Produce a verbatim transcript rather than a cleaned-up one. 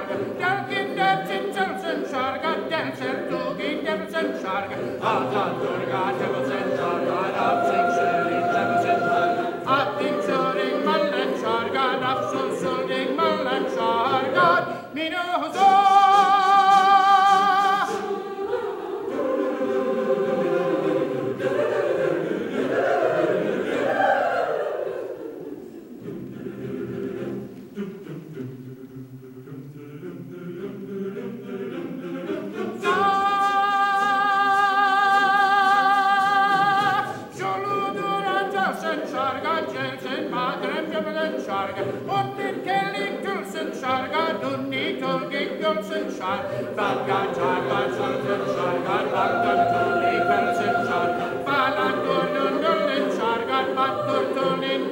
Scharge, Delkin, Delsin, Delsin, Scharge, Delsin, Dugin, Delsin, Scharge, Ata, Durga, Delsin, Scharge, Rapsing, Schöring, Delsin, Atting, Schöring, Mallen, Scharge, Rapsul, Schöring, Mallen, Scharge, Minu, Huzor! Und den Kelling Dulcen Scharga, Dunni Tulgig Dulcen Schar, Valgan Scharga, Dulcen Scharga, Valgan Tulgig Dulcen Schar, Valan Dulun Dulun Scharga, Vatur Tulin